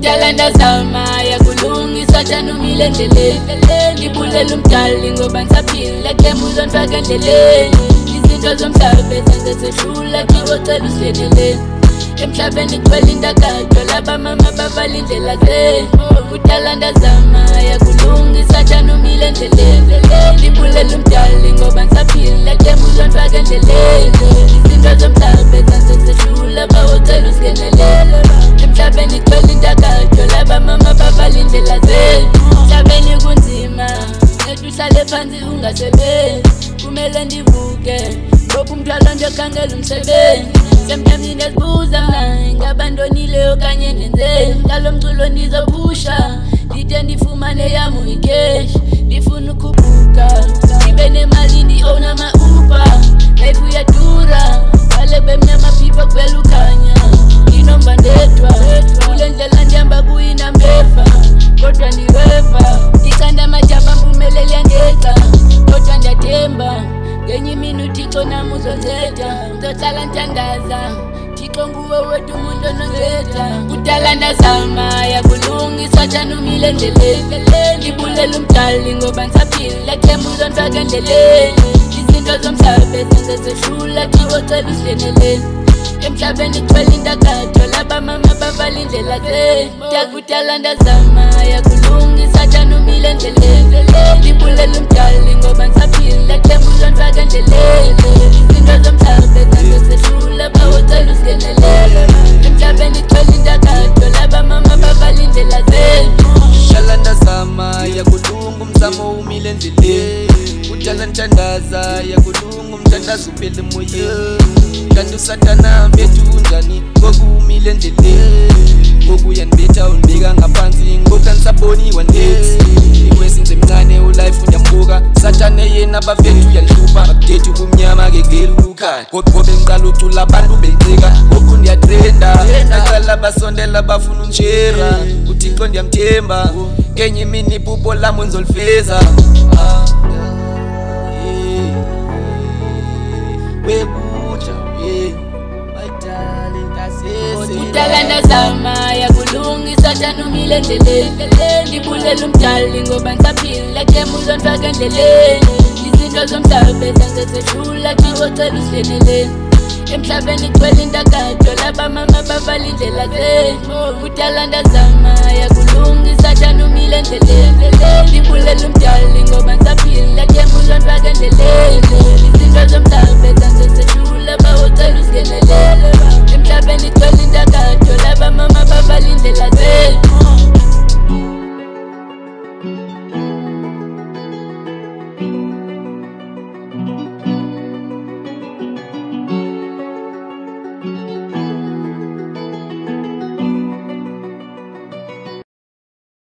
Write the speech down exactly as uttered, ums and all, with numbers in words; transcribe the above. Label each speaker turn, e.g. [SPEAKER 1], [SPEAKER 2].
[SPEAKER 1] kudala ndazama yakulungisa janumile endleleni Ngibulela umdali ngoba ngisaphila Clem uzonifaka endleleni Izinto zomhlaba ezenze sehlula Kiwo cela usilekeleni Emhlabeni kugcwele indakadwa Laba mama bavala indlela zethu Kudala ndazama yakulungisa janumile endleleni Ngibulela umdali ngoba ngisaphila Clem uzonifaka endleleni Izinto zomhlaba ezenze sehlula Bawo cela usilekeleni Emhlabeni kugcwele indakadwa Laba mama bavala indlela zethu Emhlabeni kunzima Ethi uhlale phansi ungasebenzi Kumele ndivuke Ngoba umthwalo nje khangela umsebenzi Semnyamini esibuza mna Ingaba ndonile okanye nenzeni Ngalo mculo ndizopusha Ndide ndifumane yami uyikeshi Ndifuna ukukhuphuka Ndibe nemali ndi-own ama-Uber Life uyadura Ngale bemnyama people kuvela ukhanya Nginomba ndedwa Kule ndlela ndihamba kuyinambefa Kodwa ndiweva Ndikhanda amajaba mpumeleli yandeqa Kodwa ndiyathemba Ngenye imini uThixo nami uzonzetha Ngizohlala nthandaza Thixo nguwe wedwa umuntu onongetha Kudala ndazama yakulungisa janumile endleleni Ngibulela umdali ngoba ngisaphila Clem uzonifaka endleleni Izinto zomhlaba ezenze sehlula Kiwo cela usilekeleni Emhlabeni kugcwele indakadwa Laba mama bavala indlela zethu Kudala ndazama yakulungisa janumile endleleni Ngibulela umdali ngoba ngisaphila Clem uzonifaka endleleni Izinto zomhlaba ezenze sehlula Bawo cela usilekeleni Emhlabeni kugcwele indakadwa Laba mama bavala indlela zethu
[SPEAKER 2] Dala ndazama yakulunga umzamo umile endleleni Kudala nthandaza yakulunga umthandazo uphele emoyeni Kanti usathana mbethu unjani ngokumile endleleni Ngokuya nibetha undibeka ngaphansi ngoku nisaboniwa nethi Iwe sinze mncane ulife uyambuka Sathane yena bafethu uyanhlupha Akudethu kumnyama ke ngeli ukhaya Ngobe ngiqala ucula abantu bencika Ngoku ndiyatrenda Naqala basondela bafuna unshera uThixo ndiyamthemba Ngenye imini iphupho lami ngizolifeza
[SPEAKER 1] Kudala ndazama yakulungisa janumile endleleni Ngibulela umdali ngoba ngisaphila Clem uzonifaka endleleni Izinto zomhlaba ezenze sehlula Kiwo cela usilekeleni Emhlabeni kugcwele indakadwa Laba mama bavala indlela zethu Kudala ndazama yakulungisa janumile endleleni Ngibulela umdali ngoba ngisaphila Clem uzonifaka endleleni